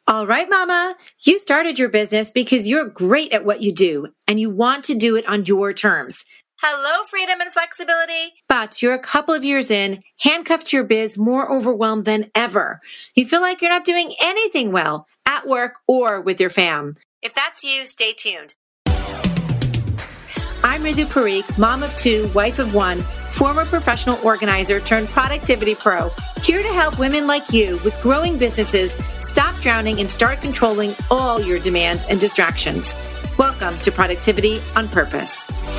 All right, Mama, you started your business because you're great at what you do and you want to do it on your terms. Hello, freedom and flexibility. But you're a couple of years in, handcuffed to your biz, more overwhelmed than ever. You feel like you're not doing anything well at work or with your fam. If that's you, stay tuned. I'm Ritu Parikh, mom of two, wife of one, former professional organizer turned productivity pro, here to help women like you with growing businesses stop drowning and start controlling all your demands and distractions. Welcome to Productivity on Purpose.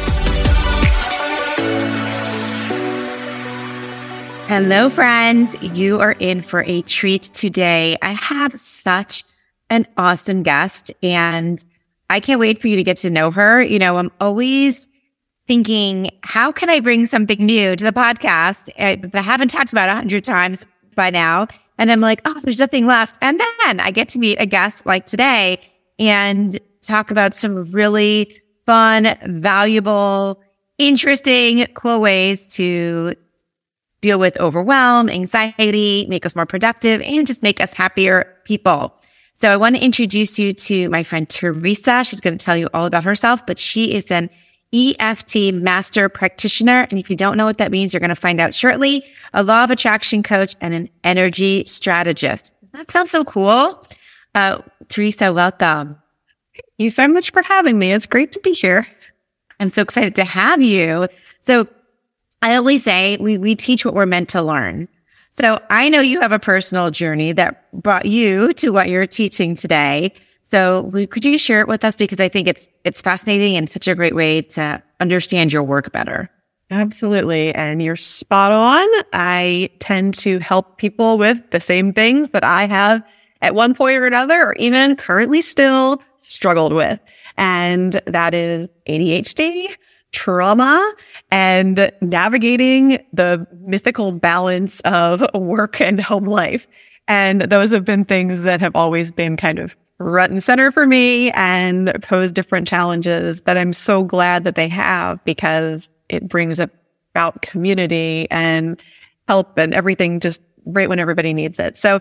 Hello, friends. You are in for a treat today. I have such an awesome guest, and I can't wait for you to get to know her. You know, I'm always thinking, how can I bring something new to the podcast that I haven't talked about 100 times by now? And I'm like, oh, there's nothing left. And then I get to meet a guest like today and talk about some really fun, valuable, interesting, cool ways to deal with overwhelm, anxiety, make us more productive, and just make us happier people. So I want to introduce you to my friend Teresa. She's going to tell you all about herself, but she is an EFT master practitioner. And if you don't know what that means, you're going to find out shortly. A law of attraction coach and an energy strategist. Doesn't that sound so cool? Teresa, welcome. Thank you so much for having me. It's great to be here. I'm so excited to have you. So I always say we teach what we're meant to learn. So I know you have a personal journey that brought you to what you're teaching today. So could you share it with us? Because I think it's fascinating and such a great way to understand your work better. Absolutely. And you're spot on. I tend to help people with the same things that I have at one point or another, or even currently still struggled with. And that is ADHD, trauma, and navigating the mythical balance of work and home life. And those have been things that have always been kind of front and center for me and pose different challenges. But I'm so glad that they have, because it brings about community and help and everything just right when everybody needs it. So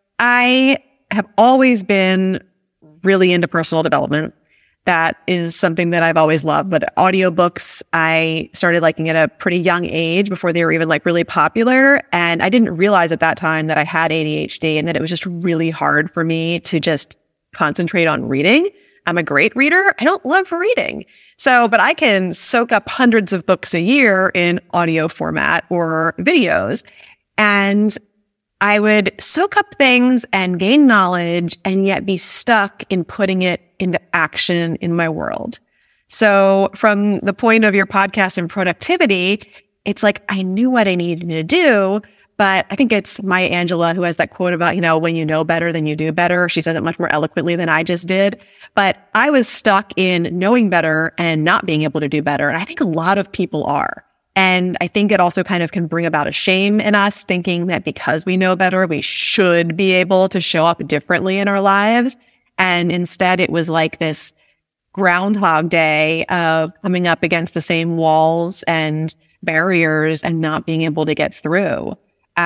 I have always been really into personal development. That is something that I've always loved. But audiobooks, I started liking at a pretty young age, before they were even like really popular. And I didn't realize at that time that I had ADHD and that it was just really hard for me to just concentrate on reading. I'm a great reader. I don't love reading. But I can soak up hundreds of books a year in audio format or videos. And I would soak up things and gain knowledge and yet be stuck in putting it into action in my world. So from the point of your podcast and productivity, it's like I knew what I needed to do, but I think it's Maya Angelou who has that quote about, when you know better, then you do better. She said it much more eloquently than I just did. But I was stuck in knowing better and not being able to do better. And I think a lot of people are. And I think it also kind of can bring about a shame in us, thinking that because we know better, we should be able to show up differently in our lives. And instead, it was like this Groundhog Day of coming up against the same walls and barriers and not being able to get through.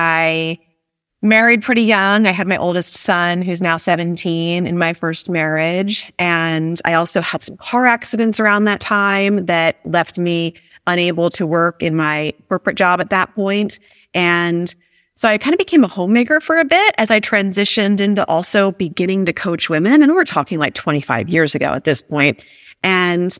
I married pretty young. I had my oldest son, who's now 17, in my first marriage. And I also had some car accidents around that time that left me unable to work in my corporate job at that point. And so I kind of became a homemaker for a bit as I transitioned into also beginning to coach women. And we're talking like 25 years ago at this point. And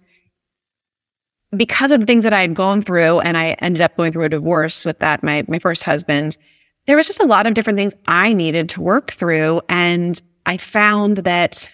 because of the things that I had gone through, and I ended up going through a divorce with that, my first husband, there was just a lot of different things I needed to work through. And I found that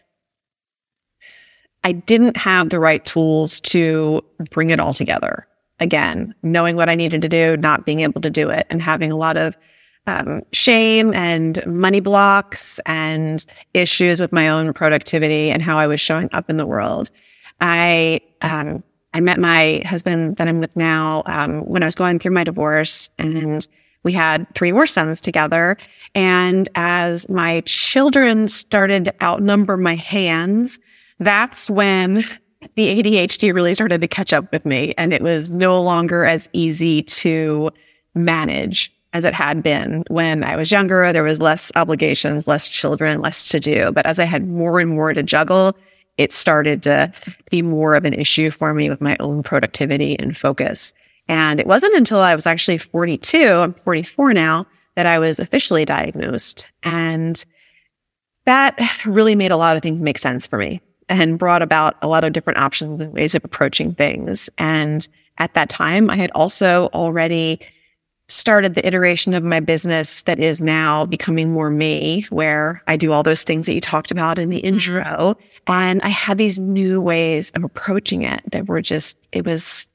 I didn't have the right tools to bring it all together. Again, knowing what I needed to do, not being able to do it, and having a lot of shame and money blocks and issues with my own productivity and how I was showing up in the world. I met my husband that I'm with now when I was going through my divorce, and we had 3 more sons together. And as my children started to outnumber my hands, that's when the ADHD really started to catch up with me, and it was no longer as easy to manage. as it had been. When I was younger, there was less obligations, less children, less to do. But as I had more and more to juggle, it started to be more of an issue for me with my own productivity and focus. And it wasn't until I was actually 42, I'm 44 now, that I was officially diagnosed. And that really made a lot of things make sense for me and brought about a lot of different options and ways of approaching things. And at that time, I had also already started the iteration of my business that is now becoming more me, where I do all those things that you talked about in the intro. And I had these new ways of approaching it that were just, it was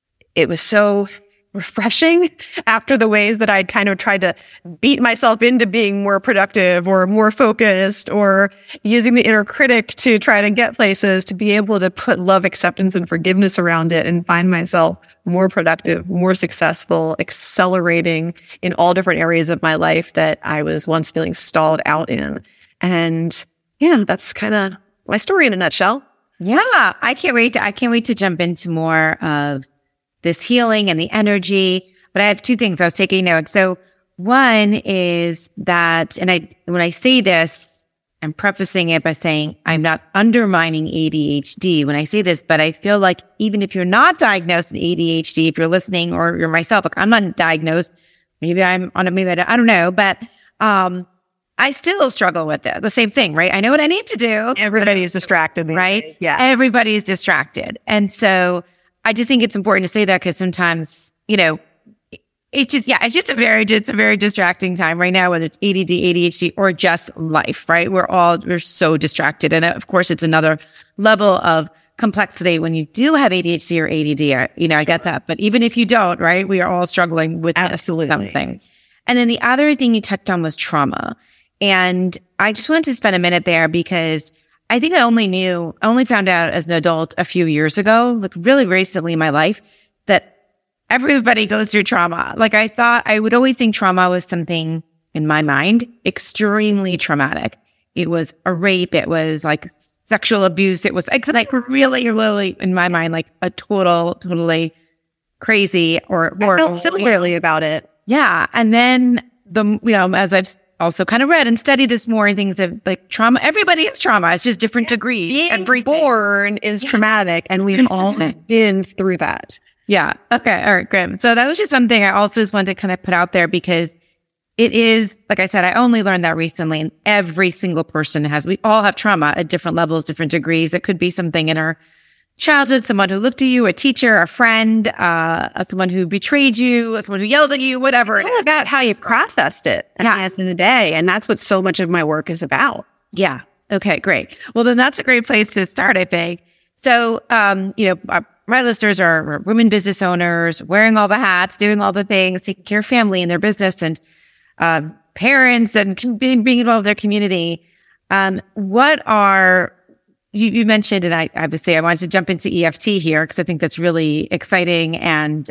so refreshing after the ways that I'd kind of tried to beat myself into being more productive or more focused or using the inner critic to try to get places, to be able to put love, acceptance, and forgiveness around it and find myself more productive, more successful, accelerating in all different areas of my life that I was once feeling stalled out in. And yeah, that's kind of my story in a nutshell. Yeah, I can't wait to jump into more of this healing and the energy. But I have two things I was taking notes. So one is that, and when I say this, I'm prefacing it by saying I'm not undermining ADHD when I say this, but I feel like even if you're not diagnosed with ADHD, if you're listening or you're myself, like I'm not diagnosed, maybe I'm on a, maybe I don't know, but I still struggle with it. The same thing, right? I know what I need to do. Everybody's distracted, right? Yeah, everybody's distracted. And so I just think it's important to say that because sometimes, it's just a very distracting time right now, whether it's ADD, ADHD, or just life, right? We're so distracted. And of course, it's another level of complexity when you do have ADHD or ADD, I get that. But even if you don't, right, we are all struggling with something. And then the other thing you touched on was trauma. And I just wanted to spend a minute there because I think I only found out as an adult a few years ago, like really recently in my life, that everybody goes through trauma. Like I thought I would always think trauma was something in my mind, extremely traumatic. It was a rape. It was like sexual abuse. It was like really, really in my mind, like a totally crazy or I felt similarly about it. Yeah. And then as I've also kind of read and studied this more and things of like trauma. Everybody has trauma. It's just different degrees. Being born is traumatic and we've all been through that. Yeah. Okay. All right. Great. So that was just something I also just wanted to kind of put out there because it is, like I said, I only learned that recently and every single person we all have trauma at different levels, different degrees. It could be something in our childhood, someone who looked at you, a teacher, a friend, someone who betrayed you, someone who yelled at you, whatever. It's about how you've processed it at the end of the day. And that's what so much of my work is about. Yeah. Okay, great. Well, then that's a great place to start, I think. So, my listeners are women business owners, wearing all the hats, doing all the things, taking care of family and their business and parents and being involved in their community. What are You mentioned, and I would say I wanted to jump into EFT here because I think that's really exciting and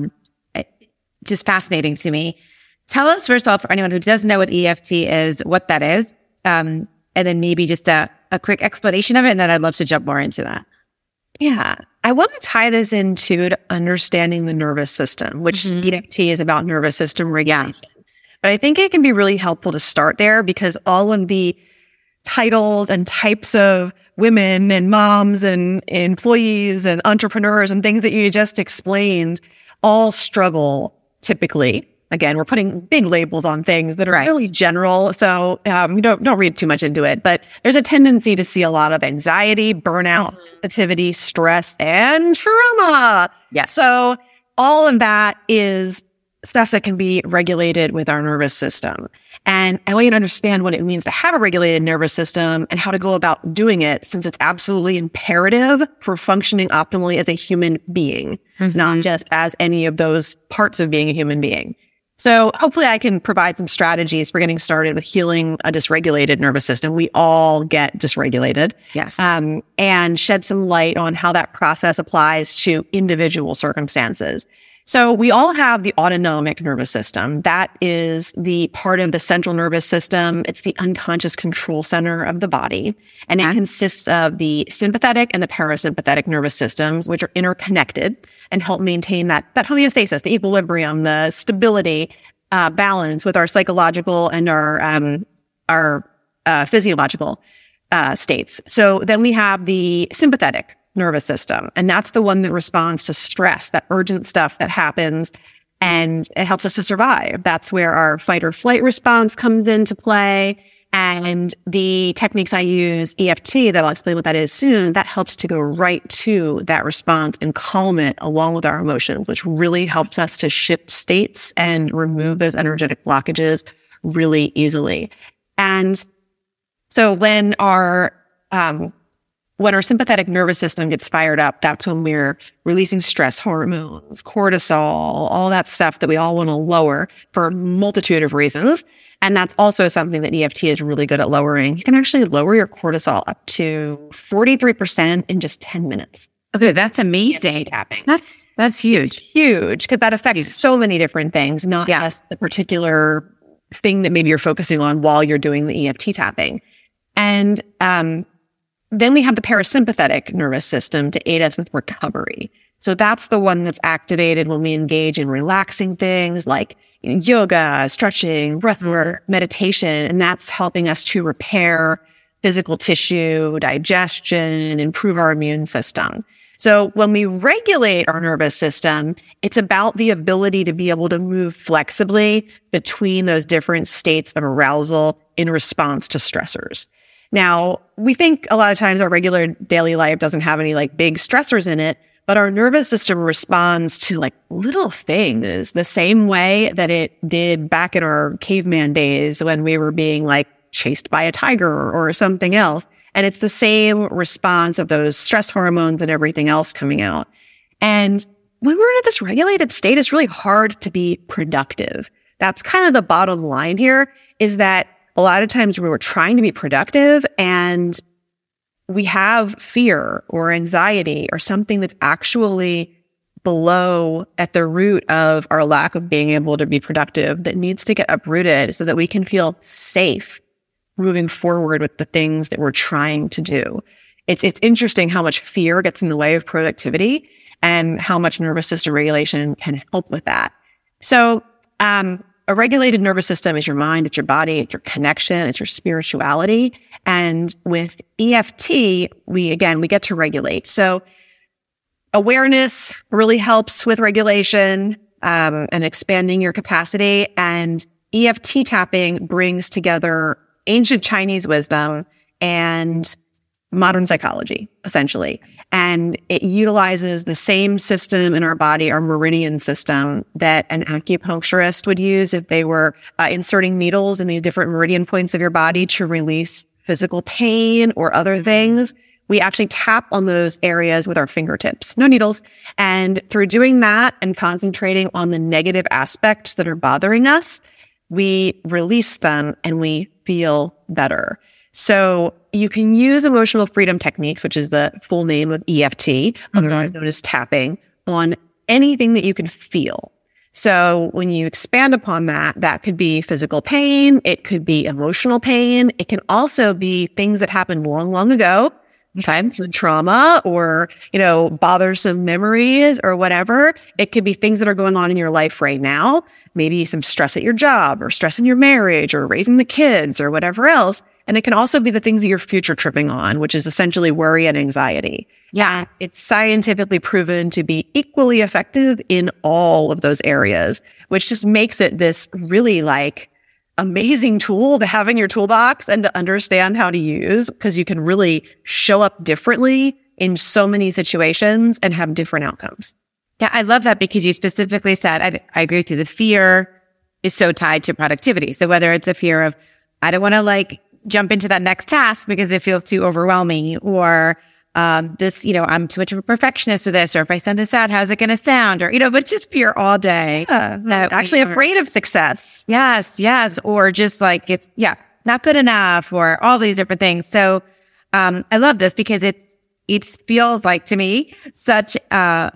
just fascinating to me. Tell us first of all, for anyone who doesn't know what EFT is, what that is, and then maybe just a quick explanation of it, and then I'd love to jump more into that. Yeah. I want to tie this into understanding the nervous system, which EFT is about nervous system regulation. Yeah. But I think it can be really helpful to start there because all of the titles and types of women and moms and employees and entrepreneurs and things that you just explained all struggle typically. Again, we're putting big labels on things that are really general. So don't read too much into it. But there's a tendency to see a lot of anxiety, burnout, sensitivity, stress, and trauma. Yeah. So all of that is stuff that can be regulated with our nervous system. And I want you to understand what it means to have a regulated nervous system and how to go about doing it, since it's absolutely imperative for functioning optimally as a human being, not just as any of those parts of being a human being. So hopefully I can provide some strategies for getting started with healing a dysregulated nervous system. We all get dysregulated. Yes. And shed some light on how that process applies to individual circumstances. So we all have the autonomic nervous system. That is the part of the central nervous system. It's the unconscious control center of the body. And it consists of the sympathetic and the parasympathetic nervous systems, which are interconnected and help maintain that homeostasis, the equilibrium, the stability balance with our psychological and our physiological states. So then we have the sympathetic nervous system, and that's the one that responds to stress, that urgent stuff that happens, and it helps us to survive. That's where our fight or flight response comes into play. And the techniques I use, EFT, that I'll explain what that is soon, that helps to go right to that response and calm it along with our emotions, which really helps us to shift states and remove those energetic blockages really easily. And so when our sympathetic nervous system gets fired up, that's when we're releasing stress hormones, cortisol, all that stuff that we all want to lower for a multitude of reasons. And that's also something that EFT is really good at lowering. You can actually lower your cortisol up to 43% in just 10 minutes. Okay, that's amazing. Tapping. That's huge. It's huge, because that affects so many different things, not just the particular thing that maybe you're focusing on while you're doing the EFT tapping. And then we have the parasympathetic nervous system to aid us with recovery. So that's the one that's activated when we engage in relaxing things like yoga, stretching, breathwork, meditation, and that's helping us to repair physical tissue, digestion, improve our immune system. So when we regulate our nervous system, it's about the ability to be able to move flexibly between those different states of arousal in response to stressors. Now, we think a lot of times our regular daily life doesn't have any like big stressors in it, but our nervous system responds to like little things the same way that it did back in our caveman days when we were being like chased by a tiger or something else. And it's the same response of those stress hormones and everything else coming out. And when we're in this regulated state, it's really hard to be productive. That's kind of the bottom line here, is that a lot of times we were trying to be productive and we have fear or anxiety or something that's actually below at the root of our lack of being able to be productive that needs to get uprooted so that we can feel safe moving forward with the things that we're trying to do. It's interesting how much fear gets in the way of productivity and how much nervous system regulation can help with that. So, a regulated nervous system is your mind, it's your body, it's your connection, it's your spirituality. And with EFT, we get to regulate. So awareness really helps with regulation and expanding your capacity. And EFT tapping brings together ancient Chinese wisdom and modern psychology, essentially. And it utilizes the same system in our body, our meridian system, that an acupuncturist would use if they were inserting needles in these different meridian points of your body to release physical pain or other things. We actually tap on those areas with our fingertips, no needles. And through doing that and concentrating on the negative aspects that are bothering us, we release them and we feel better. So you can use emotional freedom techniques, which is the full name of EFT, otherwise known as tapping, on anything that you can feel. So when you expand upon that, that could be physical pain. It could be emotional pain. It can also be things that happened long, long ago, childhood trauma or, bothersome memories or whatever. It could be things that are going on in your life right now, maybe some stress at your job or stress in your marriage or raising the kids or whatever else. And it can also be the things that you're future tripping on, which is essentially worry and anxiety. Yeah, it's scientifically proven to be equally effective in all of those areas, which just makes it this really amazing tool to have in your toolbox and to understand how to use, because you can really show up differently in so many situations and have different outcomes. Yeah, I love that because you specifically said, I agree with you, the fear is so tied to productivity. So whether it's a fear of, I don't want to jump into that next task because it feels too overwhelming, or I'm too much of a perfectionist with this, or if I send this out, how's it going to sound? Or, but just fear all day. Actually afraid of success. Yes. Or just it's, not good enough, or all these different things. So, I love this because it feels like to me such a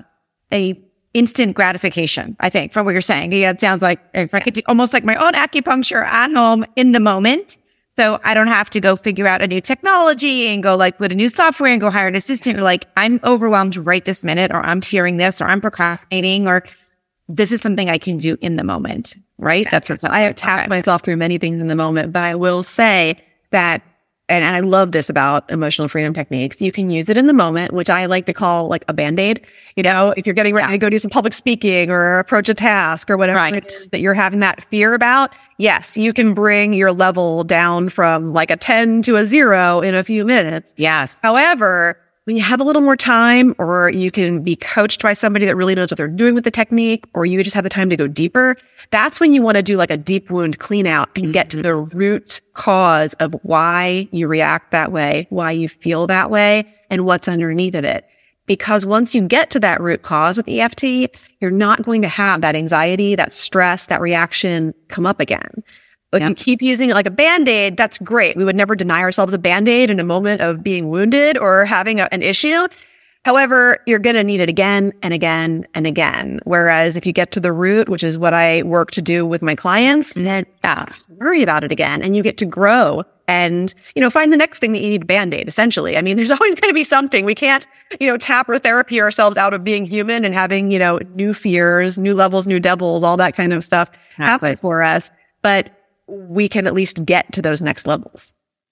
instant gratification, I think, from what you're saying. Yeah, it sounds like if I could do almost like my own acupuncture at home in the moment. So I don't have to go figure out a new technology and go put a new software and go hire an assistant. Or I'm overwhelmed right this minute, or I'm fearing this, or I'm procrastinating, or this is something I can do in the moment. right? That's what I have tapped myself through many things in the moment, but I will say that, and I love this about emotional freedom techniques, you can use it in the moment, which I like to call like a Band-Aid. You know, if you're getting ready to go do some public speaking or approach a task or whatever it is that you're having that fear about, yes, you can bring your level down from like a 10 to a 0 in a few minutes. Yes. However, when you have a little more time, or you can be coached by somebody that really knows what they're doing with the technique, or you just have the time to go deeper, that's when you want to do like a deep wound clean out and get to the root cause of why you react that way, why you feel that way, and what's underneath of it. Because once you get to that root cause with EFT, you're not going to have that anxiety, that stress, that reaction come up again. If you keep using it like a Band-Aid, that's great. We would never deny ourselves a Band-Aid in a moment of being wounded or having an issue. However, you're going to need it again and again and again. Whereas if you get to the root, which is what I work to do with my clients, then worry about it again, and you get to grow and, you know, find the next thing that you need a Band-Aid, essentially. I mean, there's always going to be something. We can't, you know, tap or therapy ourselves out of being human and having, you know, new fears, new levels, new devils, all that kind of stuff happen for us. But we can at least get to those next levels.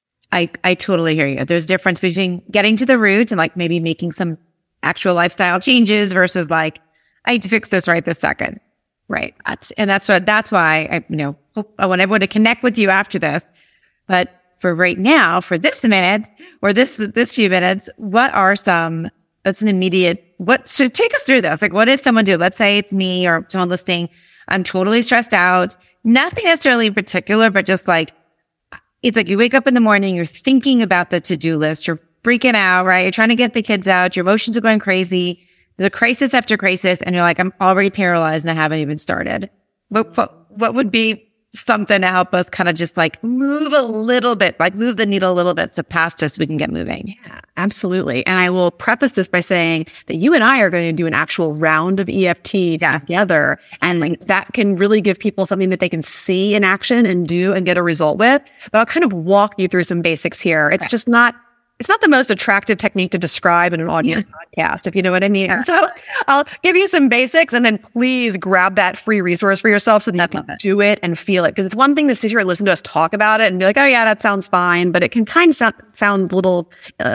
I totally hear you. There's a difference between getting to the root and like maybe making some actual lifestyle changes versus like, I need to fix this right this second. Right. That's why I, you know, I want everyone to connect with you after this. But for right now, for this minute or this few minutes, what's an immediate, so take us through this. Like, what does someone do? Let's say it's me or someone listening. I'm totally stressed out. Nothing necessarily in particular, but just like, it's like you wake up in the morning, you're thinking about the to-do list, you're freaking out, right? You're trying to get the kids out, your emotions are going crazy. There's a crisis after crisis, and you're like, I'm already paralyzed and I haven't even started. What would be something to help us kind of just like move a little bit, like move the needle a little bit to past us so we can get moving? Yeah, absolutely. And I will preface this by saying that you and I are going to do an actual round of EFT together. And like that can really give people something that they can see in action and do and get a result with. But I'll kind of walk you through some basics here. It's just not the most attractive technique to describe in an audio podcast, if you know what I mean. Yeah. So I'll give you some basics, and then please grab that free resource for yourself so that you can do it and feel it. Because it's one thing to sit here and listen to us talk about it and be like, oh yeah, that sounds fine. But it can kind of sound a little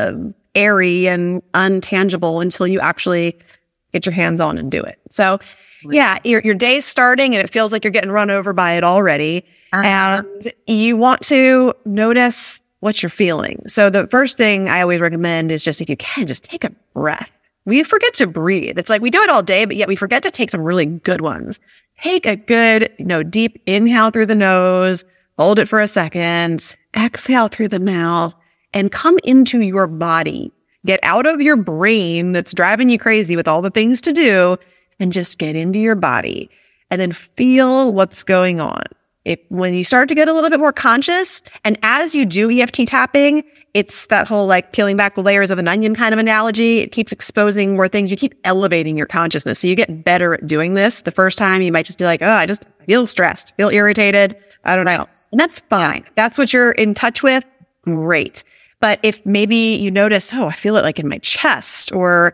airy and untangible until you actually get your hands on and do it. So yeah, your day's starting and it feels like you're getting run over by it already. And you want to notice what you're feeling. So the first thing I always recommend is just, if you can, just take a breath. We forget to breathe. It's like we do it all day, but yet we forget to take some really good ones. Take a good, deep inhale through the nose, hold it for a second, exhale through the mouth, and come into your body. Get out of your brain that's driving you crazy with all the things to do, and just get into your body and then feel what's going on. When you start to get a little bit more conscious, and as you do EFT tapping, it's that whole like peeling back the layers of an onion kind of analogy. It keeps exposing more things. You keep elevating your consciousness. So you get better at doing this. The first time you might just be like, oh, I just feel stressed, feel irritated. I don't know. And that's fine. That's what you're in touch with. Great. But if maybe you notice, oh, I feel it like in my chest, or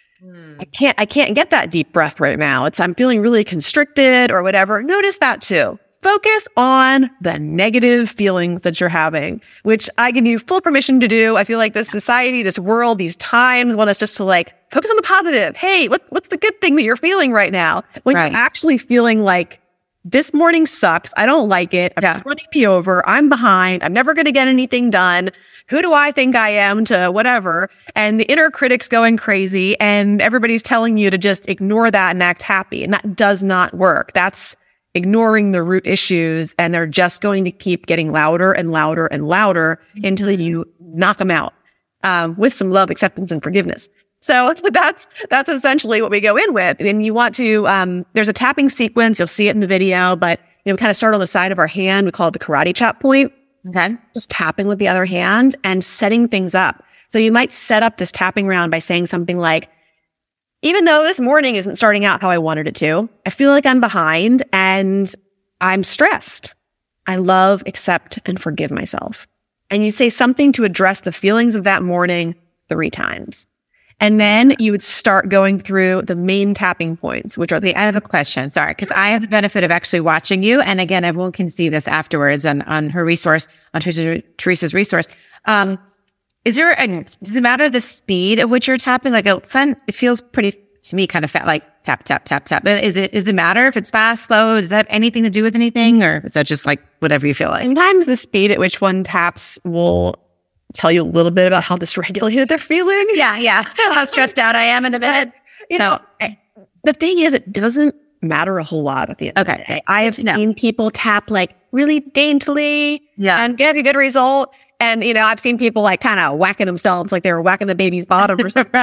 I can't get that deep breath right now. I'm feeling really constricted or whatever. Notice that too. Focus on the negative feelings that you're having, which I give you full permission to do. I feel like this society, this world, these times want us just to like focus on the positive. Hey, what's the good thing that you're feeling right now? When you're actually feeling like, this morning sucks. I don't like it. I'm running me over. I'm behind. I'm never going to get anything done. Who do I think I am to whatever? And the inner critic's going crazy, and everybody's telling you to just ignore that and act happy. And that does not work. That's ignoring the root issues, and they're just going to keep getting louder and louder and louder until you knock them out with some love, acceptance, and forgiveness. So that's essentially what we go in with. And you want to, there's a tapping sequence. You'll see it in the video, but kind of start on the side of our hand. We call it the karate chop point. Okay. Just tapping with the other hand and setting things up. So you might set up this tapping round by saying something like, even though this morning isn't starting out how I wanted it to, I feel like I'm behind and I'm stressed. I love, accept, and forgive myself. And you say something to address the feelings of that morning 3 times. And then you would start going through the main tapping points, which are I have a question. Sorry, because I have the benefit of actually watching you. And again, everyone can see this afterwards on her resource, on Teresa's resource. Does it matter the speed at which you're tapping? Like it feels pretty, to me, kind of fat, like tap, tap, tap, tap. But does it matter if it's fast, slow? Does that have anything to do with anything? Or is that just like whatever you feel like? Sometimes the speed at which one taps will tell you a little bit about how dysregulated they're feeling. Yeah. How stressed out I am in the minute. The thing is, it doesn't matter a whole lot at the end of the day. I have seen people tap like really daintily and get a good result. And, I've seen people like kind of whacking themselves like they were whacking the baby's bottom or something,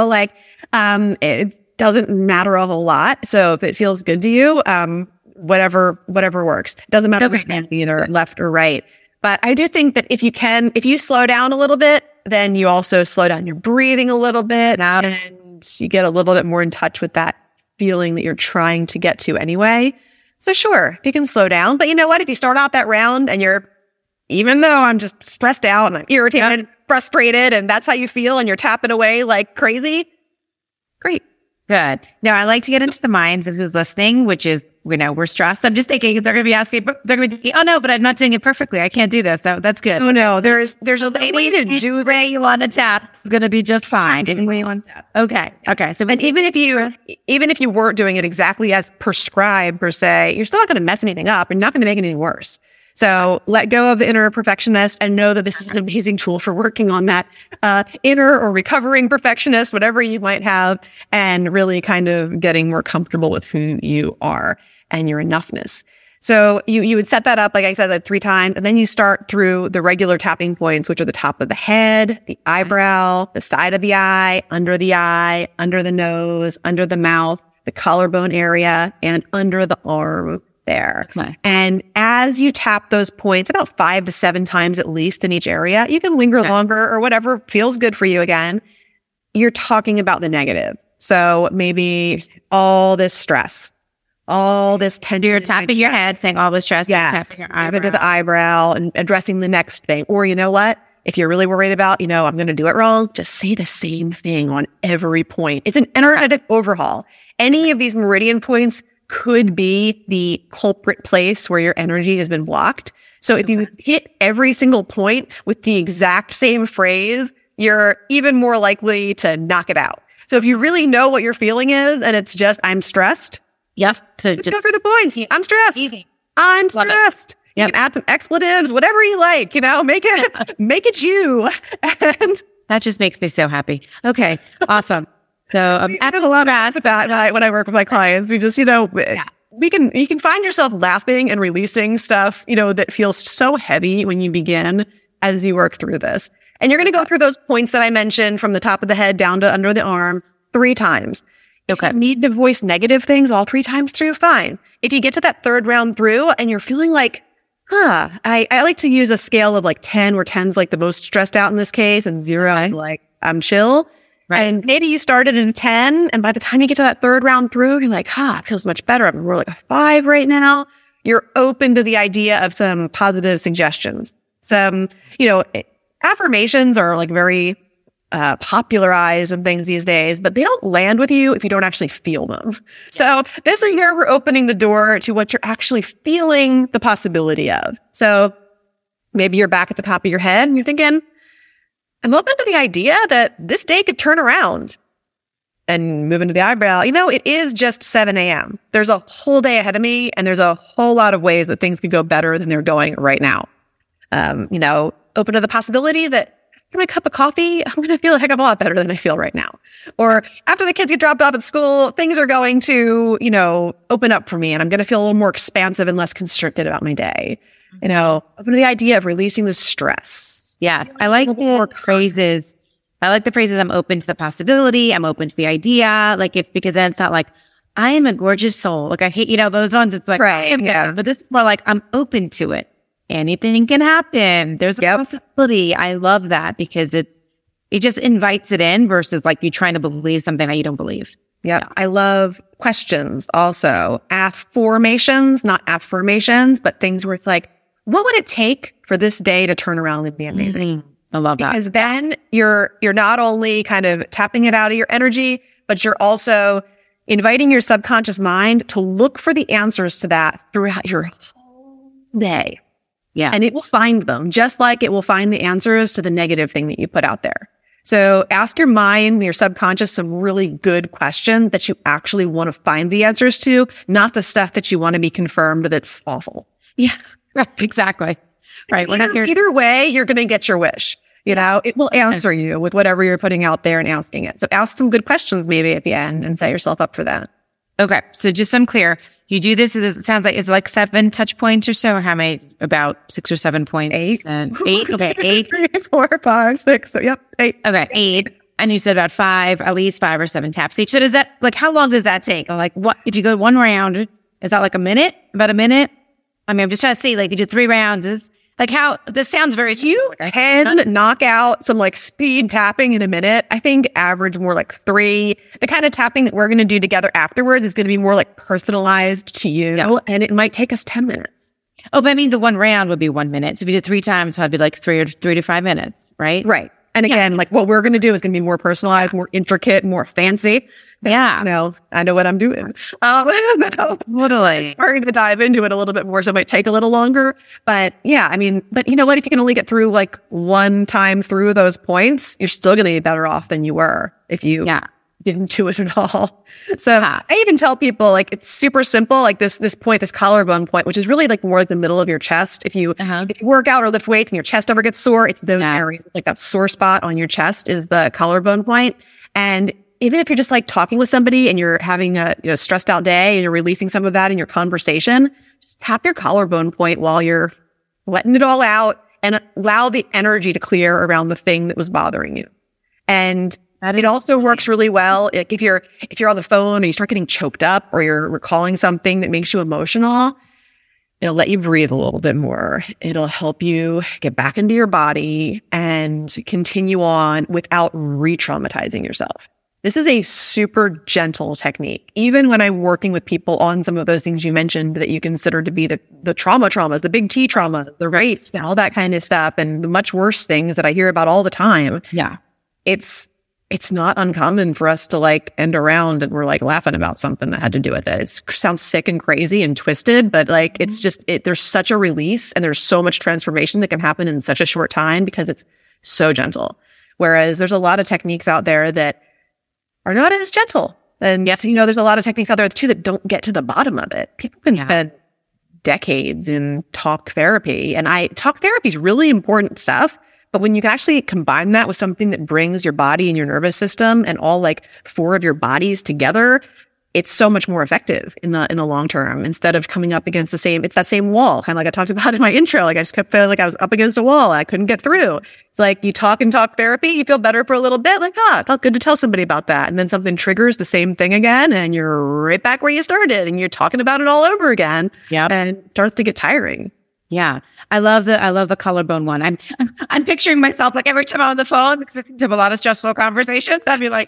it doesn't matter a whole lot. So if it feels good to you, whatever works. Doesn't matter if it's either left or right. But I do think that if you slow down a little bit, then you also slow down your breathing a little bit and you get a little bit more in touch with that feeling that you're trying to get to anyway. So sure, you can slow down. But you know what? If you start out that round and even though I'm just stressed out and I'm irritated and frustrated and that's how you feel and you're tapping away like crazy, great. Good. Now, I like to get into the minds of who's listening, which is, we're stressed. I'm just thinking they're going to be asking, they're going to be thinking, oh no, but I'm not doing it perfectly. I can't do this. So that's good. Oh no, there's a way to do the way you want to tap. It's going to be just fine. Any way you want to tap. Okay. So, and even if you weren't doing it exactly as prescribed per se, you're still not going to mess anything up. You're not going to make anything worse. So let go of the inner perfectionist and know that this is an amazing tool for working on that inner or recovering perfectionist, whatever you might have, and really kind of getting more comfortable with who you are and your enoughness. So you would set that up, like I said, like 3 times, and then you start through the regular tapping points, which are the top of the head, the eyebrow, the side of the eye, under the nose, under the mouth, the collarbone area, and under the arm there. Okay. And as you tap those points about 5 to 7 times at least in each area, you can linger longer or whatever feels good for you again. You're talking about the negative. So maybe all this stress, all this tension. You're tapping your head, saying all this stress. Yes. You're tapping your eyebrow. To the eyebrow and addressing the next thing. Or you know what? If you're really worried about, I'm going to do it wrong, just say the same thing on every point. It's an energetic overhaul. Any of these meridian points could be the culprit place where your energy has been blocked. So if you hit every single point with the exact same phrase, you're even more likely to knock it out. So if you really know what your feeling is and it's just, I'm stressed. Yep. So just go through the points. I'm stressed. Easy. I'm stressed. You can add some expletives, whatever you like, make it you. And that just makes me so happy. Okay. Awesome. So I have a lot of ask that when I work with my clients. We just, you can find yourself laughing and releasing stuff, that feels so heavy when you begin as you work through this. And you're going to go through those points that I mentioned from the top of the head down to under the arm 3 times. Okay. If you need to voice negative things all 3 times through, fine. If you get to that 3rd round through and you're feeling like, I like to use a scale of like 10, where 10's like the most stressed out in this case and 0 is like, I'm chill. Right. And maybe you started at a 10, and by the time you get to that 3rd round through, you're like, it feels much better. I'm more like a 5 right now. You're open to the idea of some positive suggestions. Some, affirmations are like very popularized and things these days, but they don't land with you if you don't actually feel them. So this is where we're opening the door to what you're actually feeling the possibility of. So maybe you're back at the top of your head and you're thinking, I'm open to the idea that this day could turn around. And move into the eyebrow. It is just 7 a.m. There's a whole day ahead of me, and there's a whole lot of ways that things could go better than they're going right now. Open to the possibility that my cup of coffee, I'm going to feel a heck of a lot better than I feel right now. Or after the kids get dropped off at school, things are going to, open up for me, and I'm going to feel a little more expansive and less constricted about my day. Open to the idea of releasing the stress. Yes. I like the phrases. I'm open to the possibility. I'm open to the idea. Like, it's because then it's not like, I am a gorgeous soul. Like, I hate, those ones. It's like, right. Yeah. But this is more like, I'm open to it. Anything can happen. There's a possibility. I love that because it just invites it in versus like you trying to believe something that you don't believe. Yeah. I love questions also. Affirmations, not affirmations, but things where it's like, what would it take for this day to turn around and be amazing? I love that. Because then you're not only kind of tapping it out of your energy, but you're also inviting your subconscious mind to look for the answers to that throughout your whole day. Yeah. And it will find them, just like it will find the answers to the negative thing that you put out there. So ask your mind, your subconscious, some really good questions that you actually want to find the answers to, not the stuff that you want to be confirmed that's awful. Yeah, exactly. Right. We're not here. Either way, you're going to get your wish. You know, it will answer you with whatever you're putting out there and asking it. So ask some good questions maybe at the end and set yourself up for that. Okay. So just so I'm clear, you do this, it sounds like it's like 7 touch points or so, or how many? About 6 or 7 points? 8. 8? Okay. 8. 3, 4, 5, 6. So, yep. 8. Okay. 8. And you said about 5, at least 5 or 7 taps each. So does that, like, how long does that take? Like, what, if you go 1 round, is that like a minute? About a minute? I mean, I'm just trying to see, like, you do 3 rounds. Is like how, this sounds very You can knock out some like speed tapping in a minute. I think average more like 3. The kind of tapping that we're going to do together afterwards is going to be more like personalized to you. Yeah. And it might take us 10 minutes. Oh, but I mean, the 1 round would be 1 minute. So if you did 3 times, so it'd be like 3 to 5 minutes, right? Right. And again, like what we're going to do is going to be more personalized, more intricate, more fancy. Yeah. You know, I know what I'm doing. Totally. We're going to dive into it a little bit more, so it might take a little longer. But yeah, I mean, but you know what? If you can only get through like 1 time through those points, you're still going to be better off than you were if you didn't do it at all. So I even tell people like it's super simple, like this point, this collarbone point, which is really like more like the middle of your chest. If you work out or lift weights and your chest ever gets sore, it's those areas, like that sore spot on your chest is the collarbone point. And even if you're just like talking with somebody and you're having a stressed out day and you're releasing some of that in your conversation, just tap your collarbone point while you're letting it all out and allow the energy to clear around the thing that was bothering you. And it also works really well if you're on the phone or you start getting choked up or you're recalling something that makes you emotional. It'll let you breathe a little bit more. It'll help you get back into your body and continue on without re-traumatizing yourself. This is a super gentle technique. Even when I'm working with people on some of those things you mentioned that you consider to be the traumas, the big T traumas, the rapes and all that kind of stuff, and the much worse things that I hear about all the time. Yeah. It's not uncommon for us to like end around and we're like laughing about something that had to do with it. It sounds sick and crazy and twisted, but like it's just, there's such a release and there's so much transformation that can happen in such a short time because it's so gentle. Whereas there's a lot of techniques out there that are not as gentle. And yes, there's a lot of techniques out there too that don't get to the bottom of it. People can spend decades in talk therapy, and talk therapy is really important stuff. But when you can actually combine that with something that brings your body and your nervous system and all like 4 of your bodies together, it's so much more effective in the long term instead of coming up against it's that same wall, kind of like I talked about in my intro. Like I just kept feeling like I was up against a wall. I couldn't get through. It's like you talk therapy, you feel better for a little bit. Like, it felt good to tell somebody about that. And then something triggers the same thing again and you're right back where you started and you're talking about it all over again. Yeah. And it starts to get tiring. Yeah. I love the collarbone one. I'm picturing myself like every time I'm on the phone because I have a lot of stressful conversations. I'd be like,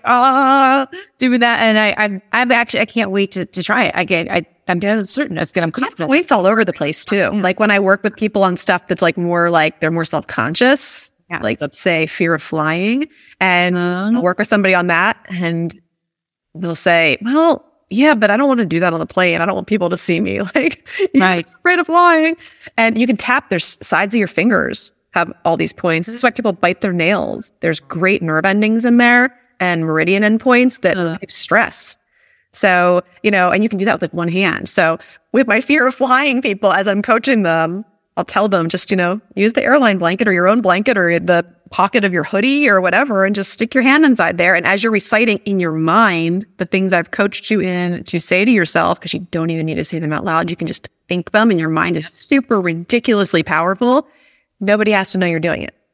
doing that. And I'm actually, I can't wait to try it. I'm certain it's good. I'm confident. Weights all over the place too. Like when I work with people on stuff that's like more like they're more self-conscious, like let's say fear of flying, and I'll work with somebody on that and they'll say, well, yeah, but I don't want to do that on the plane. I don't want people to see me. Like, right. Afraid of flying. And you can tap their sides of your fingers, have all these points. This is why people bite their nails. There's great nerve endings in there and meridian endpoints that give stress. So, and you can do that with like one hand. So with my fear of flying people, as I'm coaching them, I'll tell them just, use the airline blanket or your own blanket or the pocket of your hoodie or whatever and just stick your hand inside there. And as you're reciting in your mind the things I've coached you in to say to yourself, because you don't even need to say them out loud, you can just think them and your mind is super ridiculously powerful. Nobody has to know you're doing it.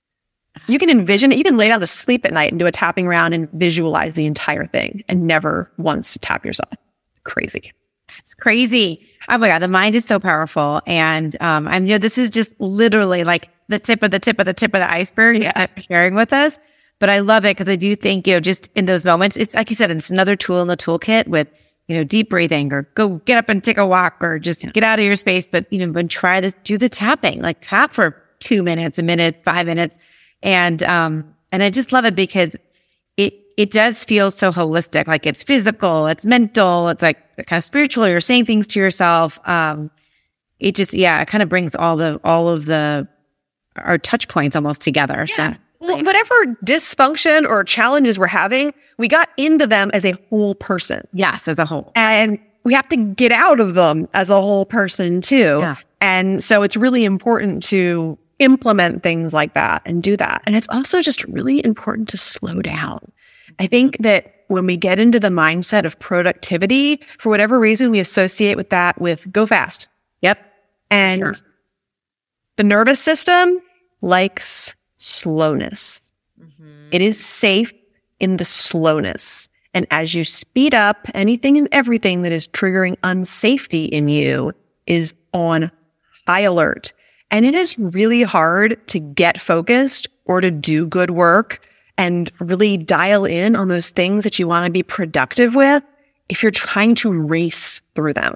You can envision it. You can lay down to sleep at night and do a tapping round and visualize the entire thing and never once tap yourself. It's crazy. It's crazy. Oh my God, the mind is so powerful. And this is just literally like the tip of the iceberg that you're sharing with us. But I love it because I do think, just in those moments, it's like you said, it's another tool in the toolkit with, deep breathing or go get up and take a walk or just get out of your space. But, but try to do the tapping, like tap for 2 minutes, a minute, 5 minutes. And I just love it because it does feel so holistic. Like it's physical, it's mental, it's like kind of spiritual. You're saying things to yourself. It just, it kind of brings all of our touch points almost together. Yeah. So whatever dysfunction or challenges we're having, we got into them as a whole person. Yes, as a whole. And we have to get out of them as a whole person too. Yeah. And so it's really important to implement things like that and do that. And it's also just really important to slow down. I think that when we get into the mindset of productivity, for whatever reason, we associate with that with go fast. Yep. And the nervous system likes slowness. It is safe in the slowness. And as you speed up, anything and everything that is triggering unsafety in you is on high alert. And it is really hard to get focused or to do good work and really dial in on those things that you want to be productive with if you're trying to race through them.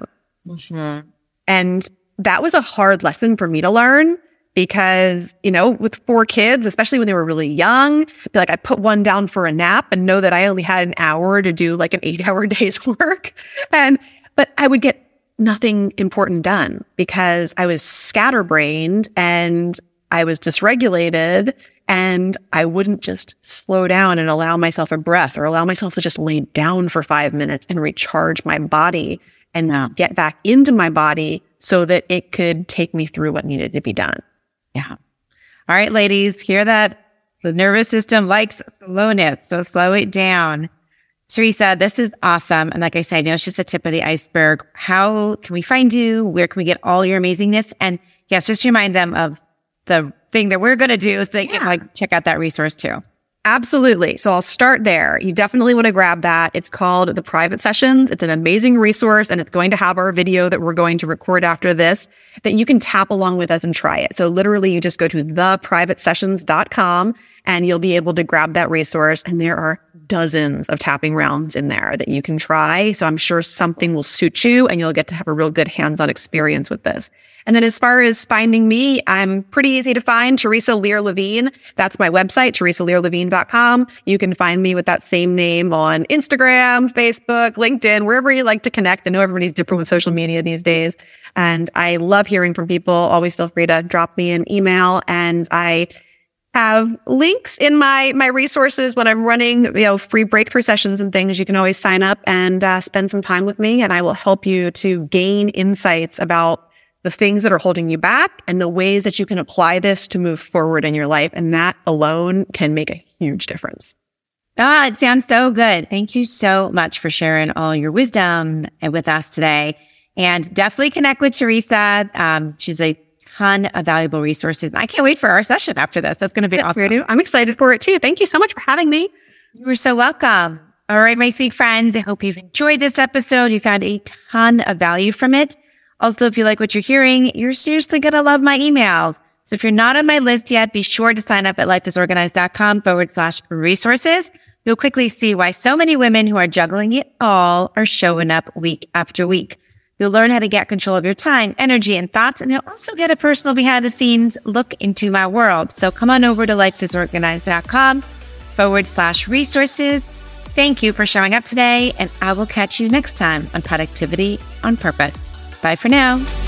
And that was a hard lesson for me to learn because, with 4 kids, especially when they were really young, like I put one down for a nap and know that I only had an hour to do like an 8-hour day's work. But I would get nothing important done because I was scatterbrained and I was dysregulated and I wouldn't just slow down and allow myself a breath or allow myself to just lay down for 5 minutes and recharge my body and get back into my body so that it could take me through what needed to be done. Yeah. All right, ladies, hear that? The nervous system likes slowness, so slow it down. Teresa, this is awesome. And like I said, it's just the tip of the iceberg. How can we find you? Where can we get all your amazingness? And yes, just remind them of the thing that we're going to do so they can check out that resource too. Absolutely. So I'll start there. You definitely want to grab that. It's called The Private Sessions. It's an amazing resource and it's going to have our video that we're going to record after this that you can tap along with us and try it. So literally you just go to theprivatesessions.com and you'll be able to grab that resource. And there are dozens of tapping rounds in there that you can try. So I'm sure something will suit you and you'll get to have a real good hands-on experience with this. And then as far as finding me, I'm pretty easy to find. Teresa Lear Levine. That's my website, teresalearlevine.com. You can find me with that same name on Instagram, Facebook, LinkedIn, wherever you like to connect. I know everybody's different with social media these days. And I love hearing from people. Always feel free to drop me an email. And I have links in my resources when I'm running, free breakthrough sessions and things. You can always sign up and spend some time with me and I will help you to gain insights about the things that are holding you back and the ways that you can apply this to move forward in your life. And that alone can make a huge difference. It sounds so good. Thank you so much for sharing all your wisdom with us today. And definitely connect with Teresa. She's a ton of valuable resources. I can't wait for our session after this. That's going to be awesome. I'm excited for it too. Thank you so much for having me. You were so welcome. All right, my sweet friends, I hope you've enjoyed this episode. You found a ton of value from it. Also, if you like what you're hearing, you're seriously going to love my emails. So if you're not on my list yet, be sure to sign up at lifeisorganized.com/resources. You'll quickly see why so many women who are juggling it all are showing up week after week. You'll learn how to get control of your time, energy, and thoughts, and you'll also get a personal behind-the-scenes look into my world. So come on over to lifeisorganized.com/resources. Thank you for showing up today, and I will catch you next time on Productivity on Purpose. Bye for now.